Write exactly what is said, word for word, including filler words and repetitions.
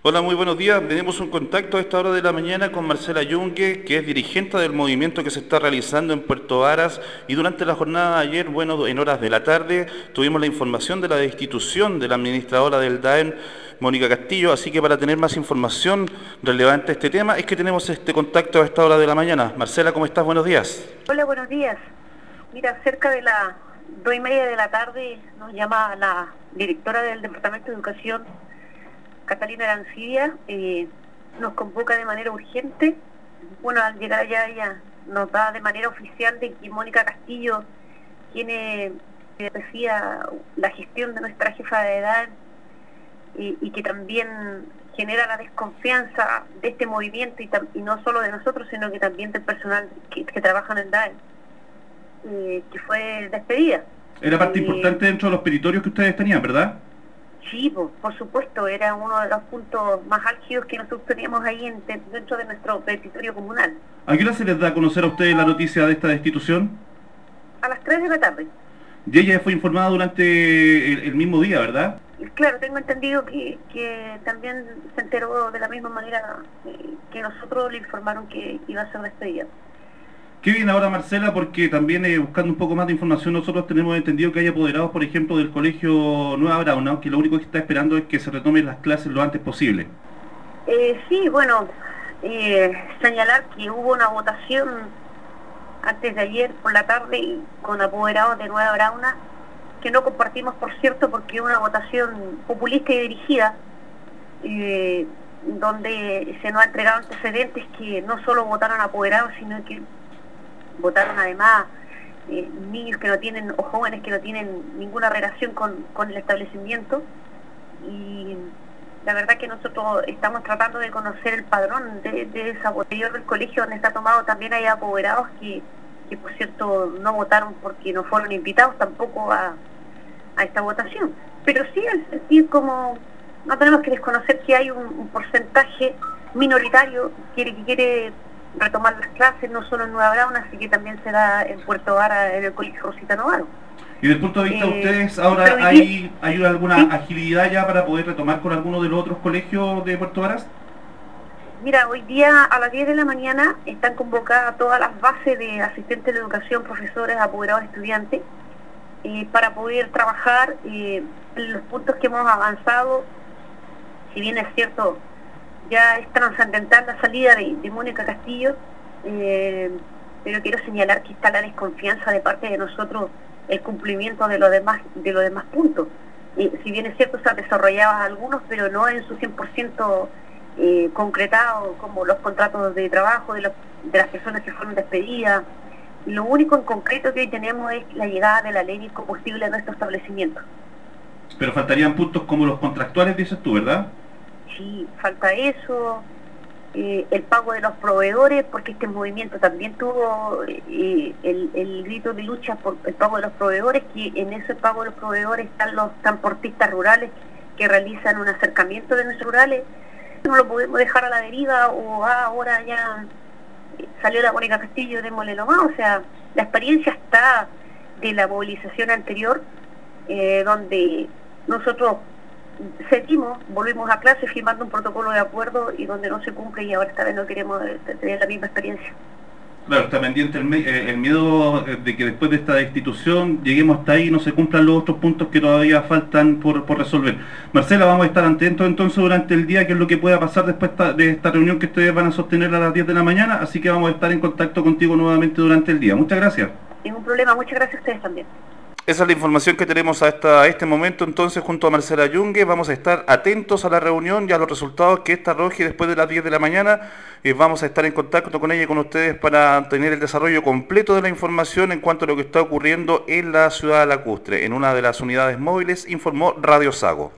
Hola, muy buenos días. Tenemos un contacto a esta hora de la mañana con Marcela Yungue, que es dirigente del movimiento que se está realizando en Puerto Varas. Y durante la jornada de ayer, bueno, en horas de la tarde, tuvimos la información de la destitución de la administradora del D A E M, Mónica Castillo. Así que para tener más información relevante a este tema, es que tenemos este contacto a esta hora de la mañana. Marcela, ¿cómo estás? Buenos días. Hola, buenos días. Mira, cerca de las dos y media de la tarde nos llama la directora del Departamento de Educación, Catalina Arancibia, eh, nos convoca de manera urgente. Bueno, al llegar allá ella nos da de manera oficial de que Mónica Castillo tiene, eh, decía, la gestión de nuestra jefa de edad y, y que también genera la desconfianza de este movimiento y, y no solo de nosotros, sino que también del personal que, que trabaja en el D A E M, eh, que fue despedida. Era parte eh, importante dentro de los peritorios que ustedes tenían, ¿verdad? Sí, por, por supuesto, era uno de los puntos más álgidos que nosotros teníamos ahí en, dentro de nuestro territorio comunal. ¿A qué hora se les da a conocer a ustedes la noticia de esta destitución? A las tres de la tarde. Y ella fue informada durante el, el mismo día, ¿verdad? Y claro, tengo entendido que, que también se enteró de la misma manera eh, que nosotros le informaron que iba a ser despedida. ¿Qué viene ahora, Marcela? Porque también eh, buscando un poco más de información, nosotros tenemos entendido que hay apoderados, por ejemplo, del colegio Nueva Brauna, que lo único que está esperando es que se retomen las clases lo antes posible. Eh, sí, bueno, eh, señalar que hubo una votación antes de ayer por la tarde con apoderados de Nueva Brauna, que no compartimos, por cierto, porque es una votación populista y dirigida, eh, donde se nos ha entregado antecedentes que no solo votaron apoderados, sino que votaron además eh, niños que no tienen, o jóvenes que no tienen ninguna relación con, con el establecimiento. Y la verdad que nosotros estamos tratando de conocer el padrón de, de esa votación del colegio donde está tomado. También hay apoderados que, que por cierto no votaron porque no fueron invitados tampoco a, a esta votación. Pero sí, al sentir como, no tenemos que desconocer que hay un, un porcentaje minoritario que, que quiere retomar las clases, no solo en Nueva Brauna, así que también se da en Puerto Vara, en el Colegio Rosita Novaro. Y desde el punto de vista de Eh, ustedes, ahora hay, ¿hay alguna ¿sí? agilidad ya para poder retomar con alguno de los otros colegios de Puerto Varas? Mira, hoy día a las diez de la mañana están convocadas todas las bases de asistentes de educación, profesores, apoderados, estudiantes, eh, para poder trabajar eh, en los puntos que hemos avanzado. Si bien es cierto, ya es trascendental la salida de, de Mónica Castillo, eh, pero quiero señalar que está la desconfianza de parte de nosotros el cumplimiento de los demás de los demás puntos. Eh, si bien es cierto, se han desarrollado algunos, pero no en su cien por ciento eh, concretado, como los contratos de trabajo de, los, de las personas que fueron despedidas. Lo único en concreto que hoy tenemos es la llegada de la ley de combustible a nuestro establecimiento. Pero faltarían puntos como los contractuales, dices tú, ¿verdad? Sí, falta eso, eh, el pago de los proveedores, porque este movimiento también tuvo eh, el, el grito de lucha por el pago de los proveedores, que en ese pago de los proveedores están los transportistas rurales que realizan un acercamiento de nuestros rurales. No lo podemos dejar a la deriva o ah, ahora ya salió la Mónica Castillo, démosle nomás. O sea, la experiencia está de la movilización anterior, eh, donde nosotros seguimos, volvimos a clase firmando un protocolo de acuerdo y donde no se cumple, y ahora esta vez no queremos tener la misma experiencia. Claro, está pendiente el, eh, el miedo de que después de esta destitución lleguemos hasta ahí y no se cumplan los otros puntos que todavía faltan por, por resolver. Marcela, vamos a estar atentos entonces durante el día, qué es lo que pueda pasar después de esta reunión que ustedes van a sostener a las diez de la mañana, así que vamos a estar en contacto contigo nuevamente durante el día. Muchas gracias. Ningún problema, muchas gracias a ustedes también. Esa es la información que tenemos hasta este momento. Entonces, junto a Marcela Yungue, vamos a estar atentos a la reunión y a los resultados que esta arroje después de las diez de la mañana. Eh, vamos a estar en contacto con ella y con ustedes para tener el desarrollo completo de la información en cuanto a lo que está ocurriendo en la ciudad de Lacustre. En una de las unidades móviles, informó Radio Sago.